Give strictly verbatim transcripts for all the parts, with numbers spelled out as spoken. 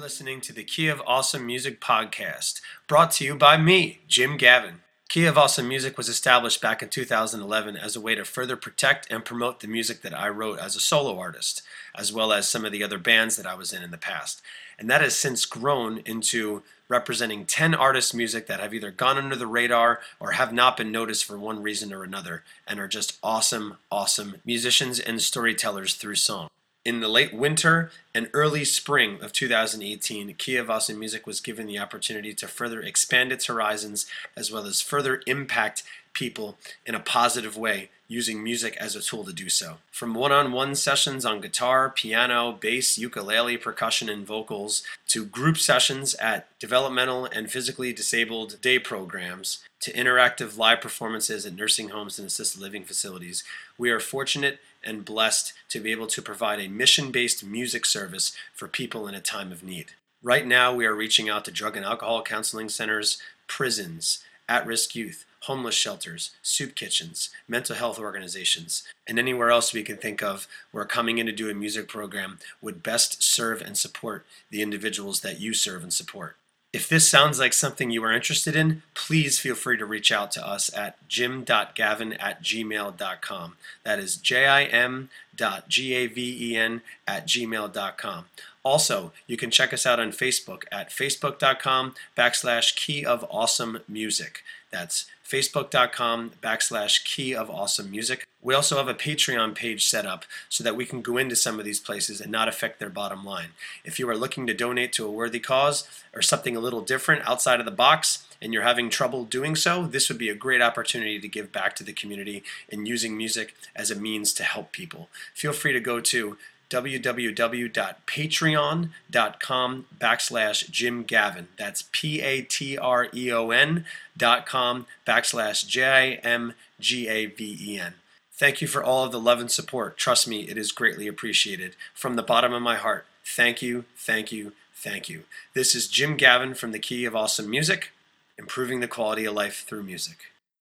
listening to the Key of Awesome Music podcast, brought to you by me, Jim Gavin. Key of Awesome Music was established back in two thousand eleven as a way to further protect and promote the music that I wrote as a solo artist, as well as some of the other bands that I was in in the past. And that has since grown into representing ten artists' music that have either gone under the radar or have not been noticed for one reason or another, and are just awesome, awesome musicians and storytellers through song. In the late winter and early spring of two thousand eighteen, Key of Awesome Music was given the opportunity to further expand its horizons as well as further impact people in a positive way using music as a tool to do so. From one-on-one sessions on guitar, piano, bass, ukulele, percussion, and vocals, to group sessions at developmental and physically disabled day programs, to interactive live performances at nursing homes and assisted living facilities, we are fortunate and blessed to be able to provide a mission-based music service for people in a time of need. Right now, we are reaching out to drug and alcohol counseling centers, prisons, at-risk youth, homeless shelters, soup kitchens, mental health organizations, and anywhere else we can think of where coming in to do a music program would best serve and support the individuals that you serve and support. If this sounds like something you are interested in, please feel free to reach out to us at jim dot gavin at gmail dot com. That is J I M dot G A V E N at gmail dot com. Also, you can check us out on Facebook at facebook dot com backslash Key of Awesome Music. That's facebook dot com backslash Key of Awesome Music. We also have a Patreon page set up so that we can go into some of these places and not affect their bottom line. If you are looking to donate to a worthy cause or something a little different outside of the box and you're having trouble doing so, this would be a great opportunity to give back to the community and using music as a means to help people. Feel free to go to w w w dot patreon dot com backslash Jim Gavin. That's P A T R E O N dot com backslash J I M G A V E N. Thank you for all of the love and support. Trust me, it is greatly appreciated. From the bottom of my heart, thank you, thank you, thank you. This is Jim Gavin from the Key of Awesome Music, improving the quality of life through music.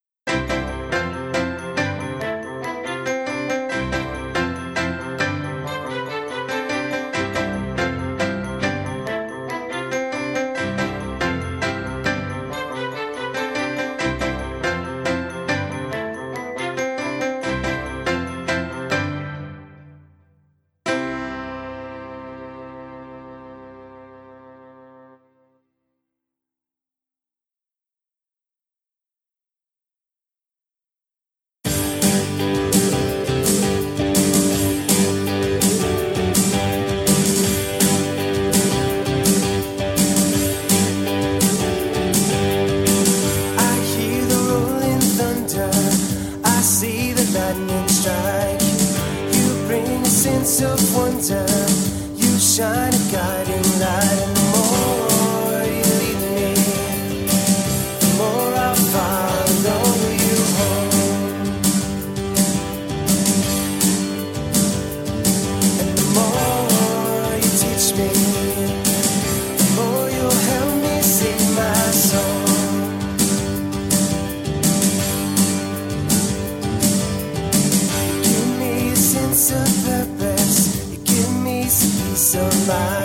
Of wonder, you shine a guiding light, and the more you lead me, the more I'll follow you home. And the more you teach me, the more you'll help me sing my song. Give me a sense of purpose, peace of mind.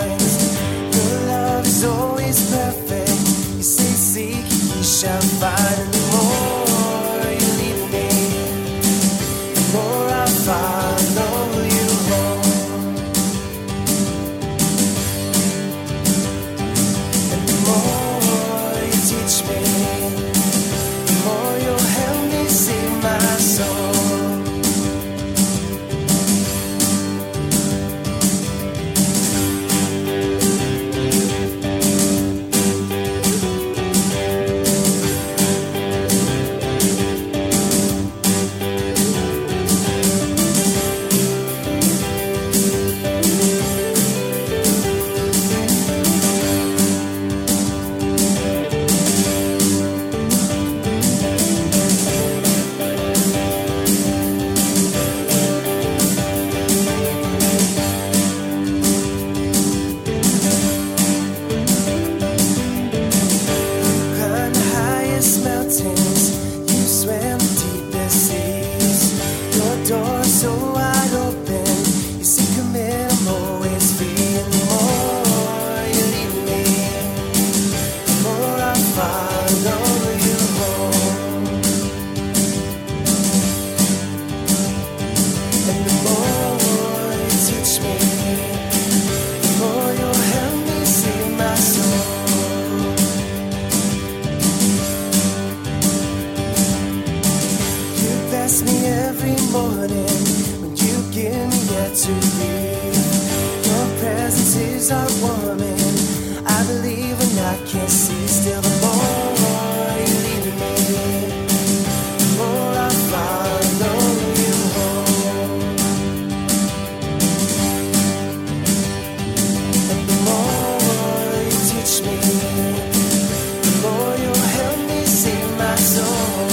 follow you home. And the more you teach me, the more you'll help me see my soul. You pass me every morning when you give me yet to leave. Your presence is heartwarming. I believe when I can't see. Still the more you lead me, the more I follow you home. And the more you teach me, the more you'll help me see my soul.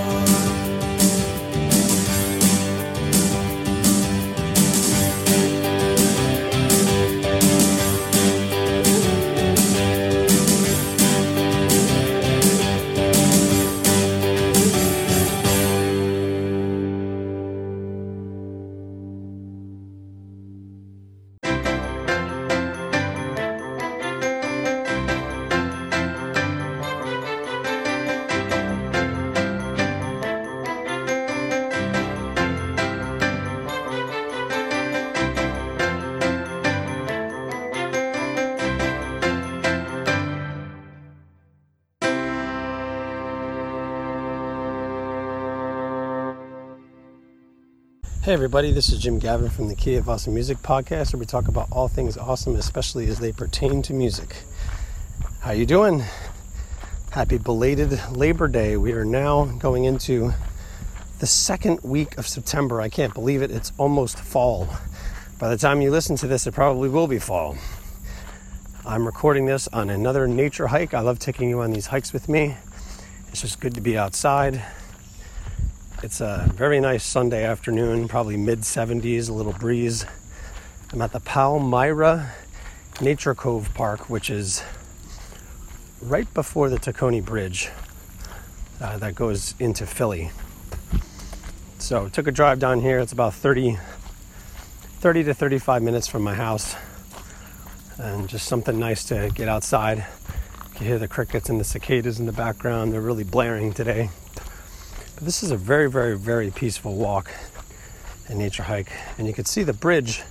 Hey everybody, this is Jim Gavin from the Key of Awesome Music podcast, where we talk about all things awesome, especially as they pertain to music. How you doing? Happy belated Labor Day. We are now going into the second week of September. I can't believe it. It's almost fall. By the time you listen to this, it probably will be fall. I'm recording this on another nature hike. I love taking you on these hikes with me. It's just good to be outside. It's a very nice Sunday afternoon, probably mid seventies, a little breeze. I'm at the Palmyra Nature Cove Park, which is right before the Tacony Bridge uh, that goes into Philly. So took a drive down here. It's about thirty, thirty to thirty-five minutes from my house. And just something nice to get outside. You can hear the crickets and the cicadas in the background. They're really blaring today. This is a very, very, very peaceful walk and nature hike. And you can see the bridge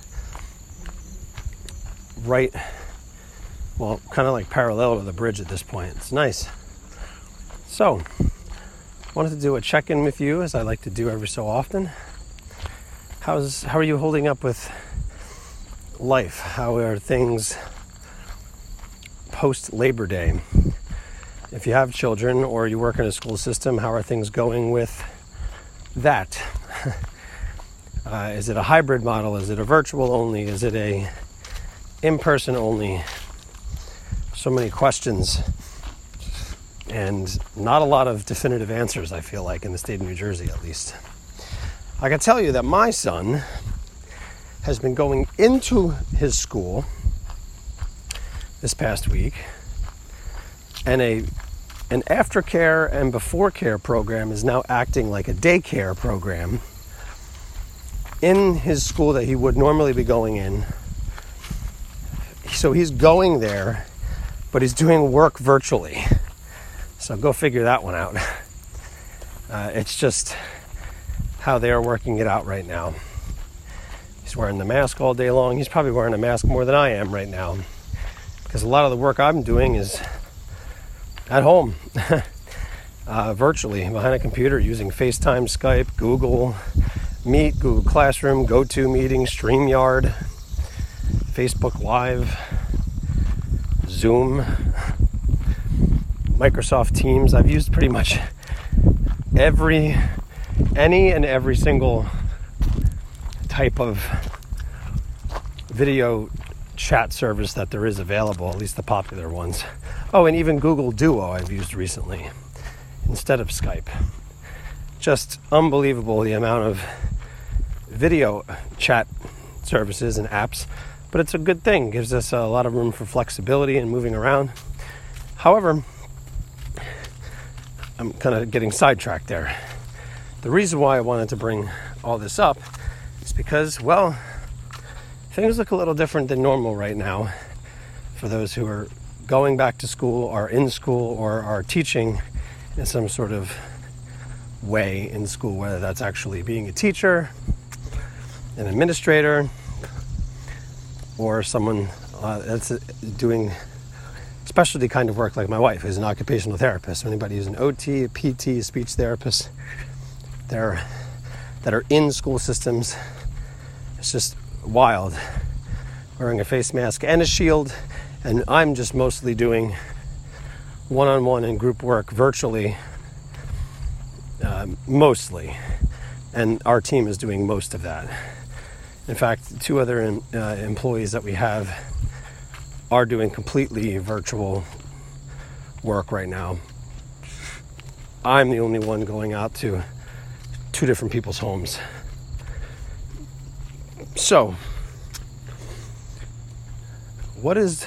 right, well, kind of like parallel to the bridge at this point. It's nice. So, wanted to do a check-in with you, as I like to do every so often. How's, how are you holding up with life? How are things post-Labor Day? If you have children or you work in a school system, how are things going with that? uh, is it a hybrid model? Is it a virtual only? Is it a in-person only? So many questions and not a lot of definitive answers, I feel like, in the state of New Jersey at least. I can tell you that my son has been going into his school this past week, and a an aftercare and before care program is now acting like a daycare program in his school that he would normally be going in. So he's going there, but he's doing work virtually. So go figure that one out. Uh, it's just how they are working it out right now. He's wearing the mask all day long. He's probably wearing a mask more than I am right now, because a lot of the work I'm doing is at home, uh, virtually, behind a computer, using FaceTime, Skype, Google Meet, Google Classroom, GoToMeeting, StreamYard, Facebook Live, Zoom, Microsoft Teams. I've used pretty much every, any and every single type of video chat service that there is available, at least the popular ones. Oh, and even Google Duo I've used recently instead of Skype. Just unbelievable the amount of video chat services and apps, but it's a good thing. It gives us a lot of room for flexibility and moving around. However, I'm kind of getting sidetracked there. The reason why I wanted to bring all this up is because, well, things look a little different than normal right now for those who are going back to school, are in school, or are teaching in some sort of way in school, whether that's actually being a teacher, an administrator, or someone uh, that's doing specialty kind of work like my wife, who's an occupational therapist. Anybody who's an O T, a P T, a speech therapist, they're, that are in school systems, it's just wild. Wearing a face mask and a shield, and I'm just mostly doing one-on-one and group work virtually, uh, mostly, and our team is doing most of that. In fact, two other in, uh, employees that we have are doing completely virtual work right now. I'm the only one going out to two different people's homes. So, what does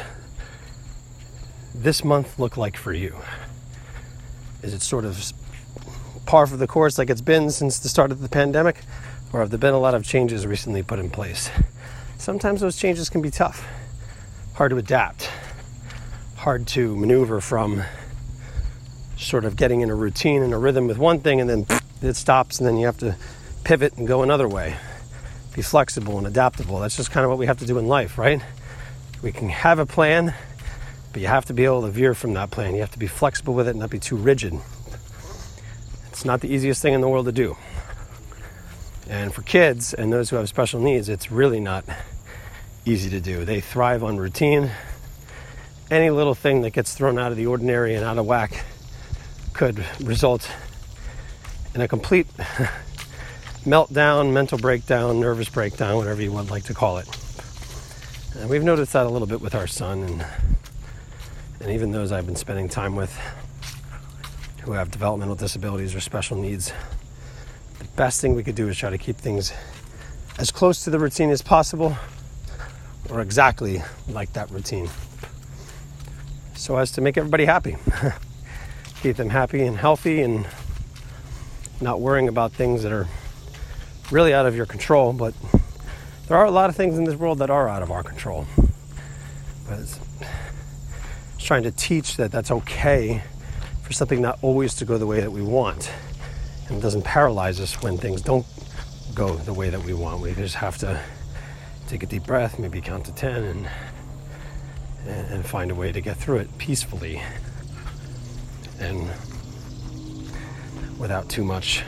this month look like for you? Is it sort of par for the course like it's been since the start of the pandemic? Or have there been a lot of changes recently put in place? Sometimes those changes can be tough, hard to adapt, hard to maneuver from sort of getting in a routine and a rhythm with one thing, and then it stops, and then you have to pivot and go another way. Be flexible and adaptable. That's just kind of what we have to do in life, right? We can have a plan, but you have to be able to veer from that plan. You have to be flexible with it and not be too rigid. It's not the easiest thing in the world to do. And for kids and those who have special needs, it's really not easy to do. They thrive on routine. Any little thing that gets thrown out of the ordinary and out of whack could result in a complete meltdown, mental breakdown, nervous breakdown, whatever you would like to call it. And we've noticed that a little bit with our son, and and even those I've been spending time with who have developmental disabilities or special needs. The best thing we could do is try to keep things as close to the routine as possible, or exactly like that routine, so as to make everybody happy. Keep them happy and healthy and not worrying about things that are really out of your control. But there are a lot of things in this world that are out of our control. But it's, it's trying to teach that that's okay for something not always to go the way that we want. And it doesn't paralyze us when things don't go the way that we want. We just have to take a deep breath, maybe count to ten, and and, and find a way to get through it peacefully and without too much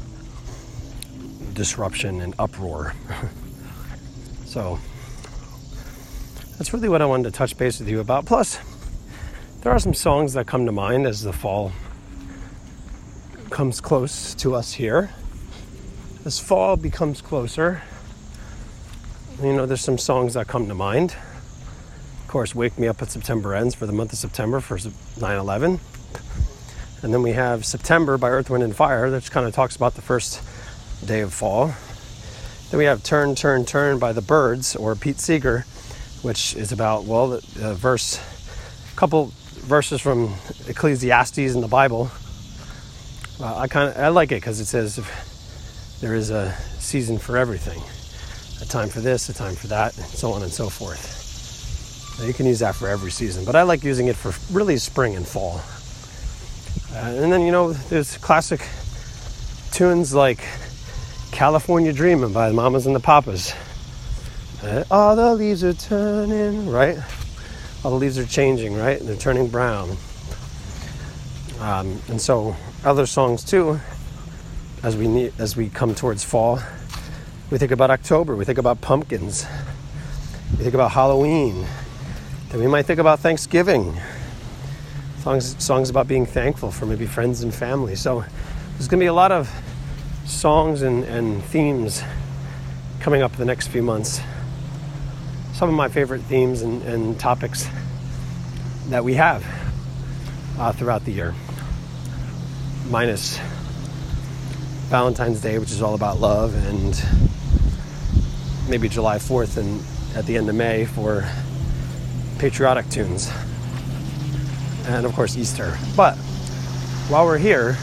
disruption and uproar. So that's really what I wanted to touch base with you about. Plus, there are some songs that come to mind as the fall comes close to us here. As fall becomes closer, you know, there's some songs that come to mind. Of course, Wake Me Up at September Ends for the month of September for nine eleven. And then we have September by Earth, Wind and Fire, that kind of talks about the first day of fall. Then we have Turn, Turn, Turn by the Byrds, or Pete Seeger, which is about, well, the, the verse, a couple verses from Ecclesiastes in the Bible. Uh, I kind of I like it because it says there is a season for everything, a time for this, a time for that, and so on and so forth. Now, you can use that for every season, but I like using it for really spring and fall. Uh, and then, you know, there's classic tunes like California Dreamin' by the Mamas and the Papas. Uh, all the leaves are turning, right? All the leaves are changing, right? And they're turning brown. Um, and so other songs too, as we need, as we come towards fall, we think about October, we think about pumpkins, we think about Halloween, then we might think about Thanksgiving. Songs, songs about being thankful for maybe friends and family. So there's going to be a lot of songs and, and themes coming up the next few months. Some of my favorite themes and, and topics that we have uh, throughout the year. Minus Valentine's Day, which is all about love, and maybe July fourth and at the end of May for patriotic tunes. And of course Easter. But while we're here,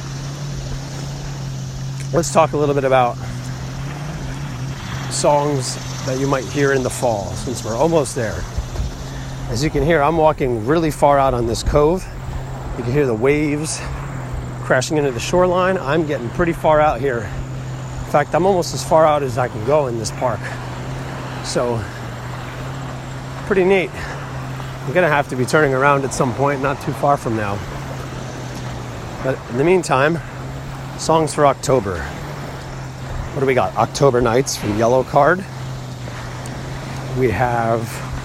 let's talk a little bit about songs that you might hear in the fall, since we're almost there. As you can hear, I'm walking really far out on this cove. You can hear the waves crashing into the shoreline. I'm getting pretty far out here. In fact, I'm almost as far out as I can go in this park. So, pretty neat. I'm gonna have to be turning around at some point, not too far from now. But in the meantime, songs for October. What do we got? October Nights from Yellow Card. We have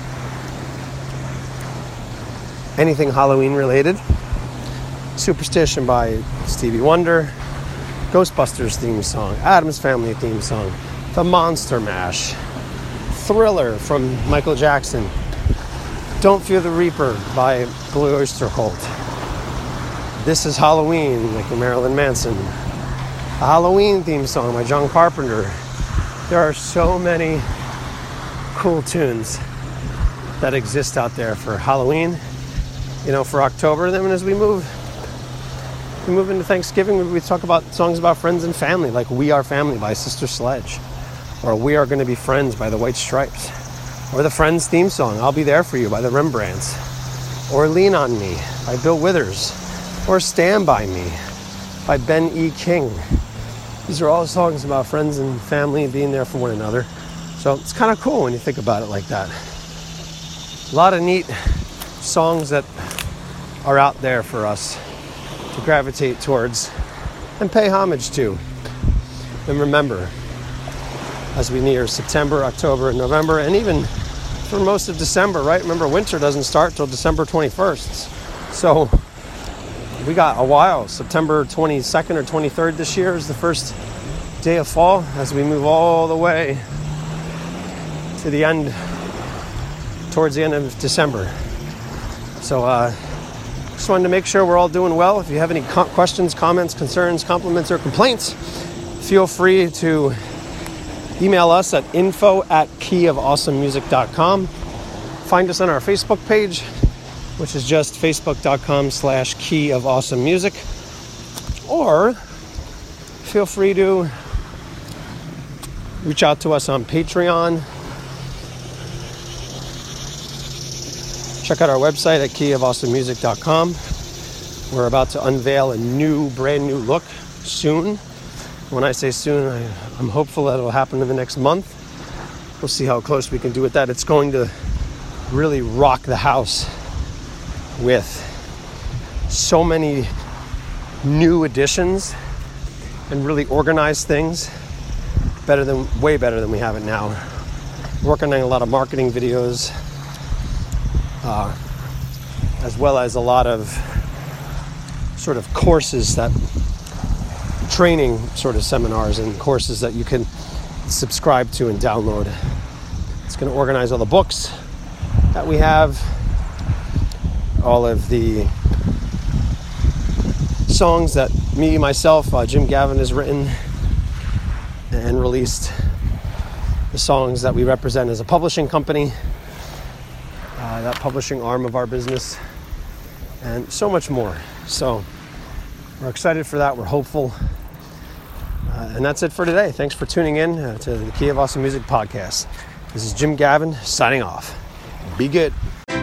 anything Halloween related. Superstition by Stevie Wonder. Ghostbusters theme song. Addams Family theme song. The Monster Mash. Thriller from Michael Jackson. Don't Fear the Reaper by Blue Oyster Cult. This Is Halloween, like Marilyn Manson. A Halloween theme song by John Carpenter. There are so many cool tunes that exist out there for Halloween, you know, for October. Then as we move, we move into Thanksgiving, we talk about songs about friends and family, like We Are Family by Sister Sledge, or We Are Gonna Be Friends by the White Stripes, or the Friends theme song, I'll Be There For You by the Rembrandts, or Lean On Me by Bill Withers, or Stand By Me by Ben E. King. These are all songs about friends and family being there for one another. So it's kind of cool when you think about it like that. A lot of neat songs that are out there for us to gravitate towards and pay homage to. And remember, as we near September, October, and November, and even for most of December, right? Remember, winter doesn't start till December twenty-first. So we got a while. September twenty-second or twenty-third this year is the first day of fall as we move all the way to the end, towards the end of December. So uh, just wanted to make sure we're all doing well. If you have any co- questions, comments, concerns, compliments, or complaints, feel free to email us at info at key of awesome music dot com. Find us on our Facebook page, which is just facebook.com slash key of awesome music. Or feel free to reach out to us on Patreon. Check out our website at key of awesome music dot com. We're about to unveil a new, brand new look soon. When I say soon, I, I'm hopeful that it'll happen in the next month. We'll see how close we can do with that. It's going to really rock the house with so many new additions and really organized things. Better than, way better than we have it now. Working on a lot of marketing videos, uh, as well as a lot of sort of courses that, training sort of seminars and courses that you can subscribe to and download. It's going to organize all the books that we have, all of the songs that me, myself, uh, Jim Gavin has written and released, the songs that we represent as a publishing company, uh, that publishing arm of our business, and so much more. So we're excited for that. We're hopeful. Uh, and that's it for today. Thanks for tuning in uh, to the Key of Awesome Music podcast. This is Jim Gavin signing off. Be good.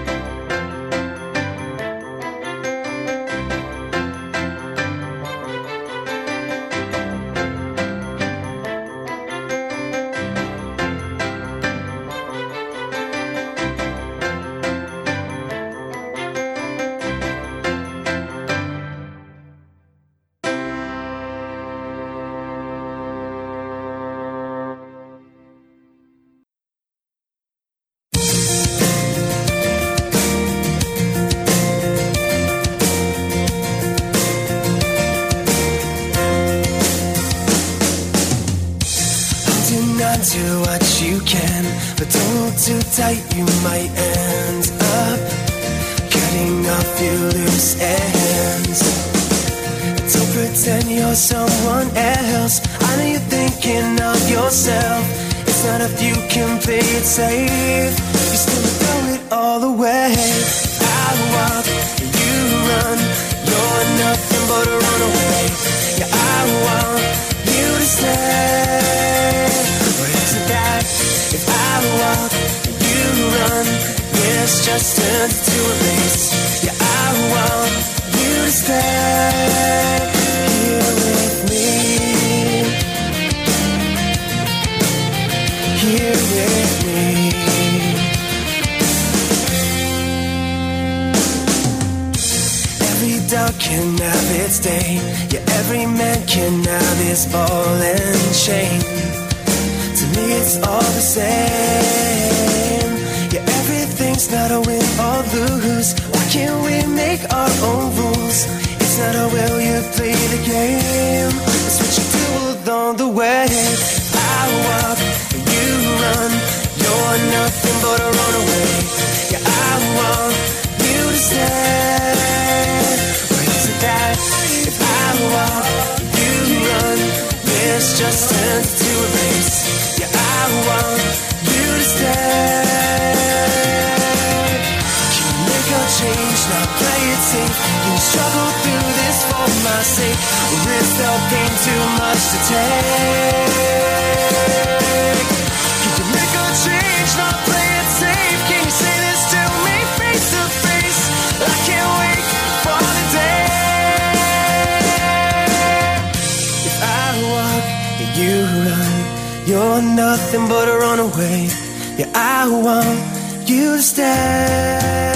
Do what you can, but don't hold too tight, you might end up cutting off your loose ends. Don't pretend you're someone else. I know you're thinking of yourself. It's not if you can play it safe. You're still throw it all away. I walk, you run. You're nothing but a runaway. Yeah, I want you to stay. But isn't that if I walk, you run? Yes, this just turned to a race. Yeah, I want you to stay here with me, here with me. Every dog can have its day. Yeah, every man can have his ball and chain. To me it's all the same. Yeah, everything's not a win or lose. Why can't we make our own rules? It's not how well you play the game, it's what you do along the way. I walk and you run. You're nothing but a runaway. Yeah, I want you to stay. Where is it that if I walk and you run, this just turns to a race? Yeah, I want you to stay. Can you make a change, not play it safe? Can you struggle through this for my sake? Or is the pain too much to take? Can you make a change, not play it safe? Can you say this to me face to face? I can't wait for the day. If I walk and you run, you're nothing but a runaway. Yeah, I want you to stay.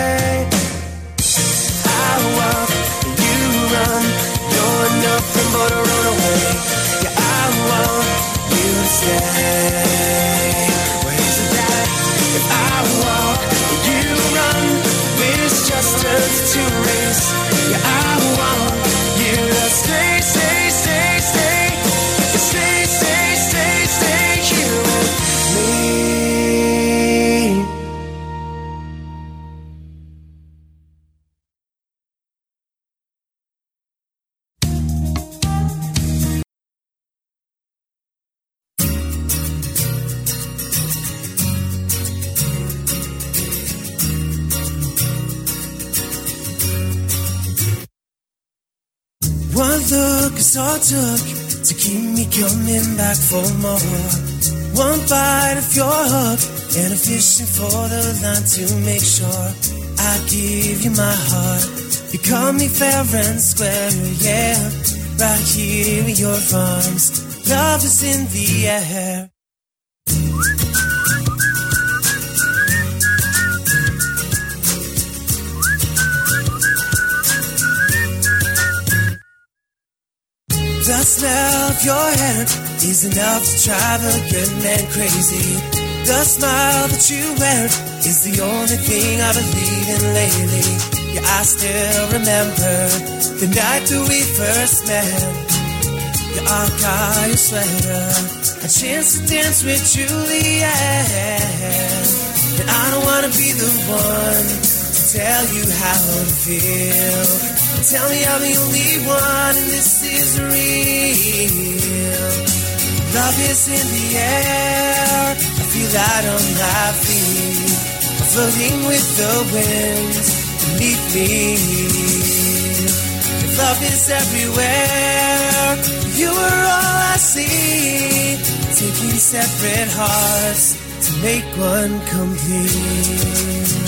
I walk and you run. You're nothing but a runaway. Yeah, I want you to stay. Where is it that if I walk and you run, this just turns to a race? Yeah, I want you to stay, stay, stay, stay. Stay, stay, stay, stay here with me. One look is all it took to keep me coming back for more. One bite of your hook and I'm fishing for the line to make sure I give you my heart. You call me fair and square, yeah, right here in your arms. Love is in the air. The smell of your hair is enough to drive a good man crazy. The smile that you wear is the only thing I believe in lately. Yeah, I still remember the night that we first met. Yeah, I got your sweater, a chance to dance with Juliet. And I don't wanna be the one to tell you how to feel. Tell me I'm the only one and this is real. Love is in the air, I feel that on my feet. I'm floating with the wind beneath me. If love is everywhere, you are all I see. Taking separate hearts to make one complete.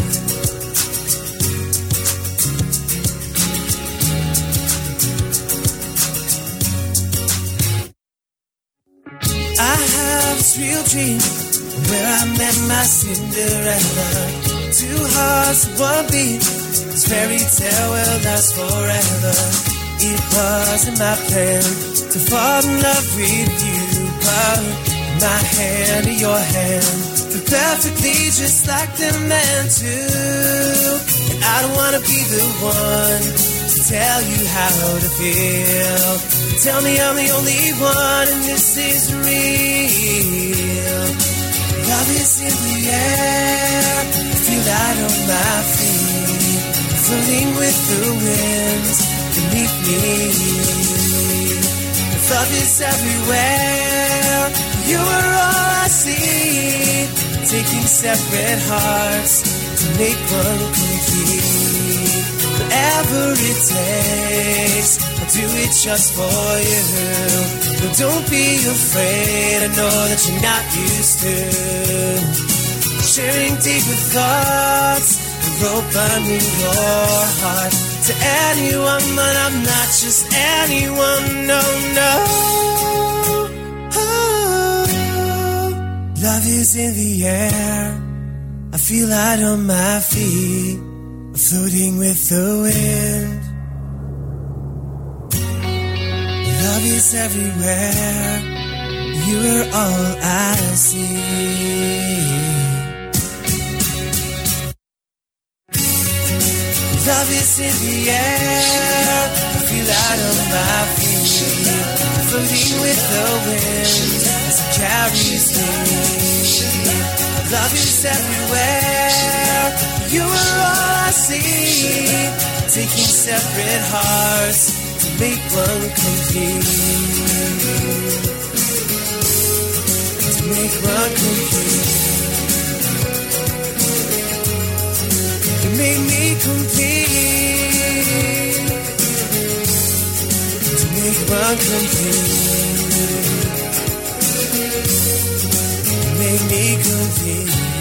I have this real dream where I met my Cinderella. Two hearts, one beat. This fairy tale will last forever. It wasn't my plan to fall in love with you, but my hand in your hand feel perfectly just like the man too. And I don't wanna be the one to tell you how to feel. Tell me I'm the only one and this is real. Love is in the air, I feel that on my feet. Floating with the wind beneath me. If love is everywhere, you are all I see. Taking separate hearts to make one complete. Whatever it takes, I'll do it just for you. But don't be afraid, I know that you're not used to sharing deeper thoughts. The rope under your heart. To anyone, but I'm not just anyone, no, no. Oh, love is in the air. I feel light on my feet, floating with the wind. Love is everywhere. You are all I see. Love is in the air. I feel light on my feet, floating with the wind as it carries me. Love is everywhere. You are all I see. Taking separate hearts to make one complete. To make one complete. You make me complete. To make one complete. You make me complete.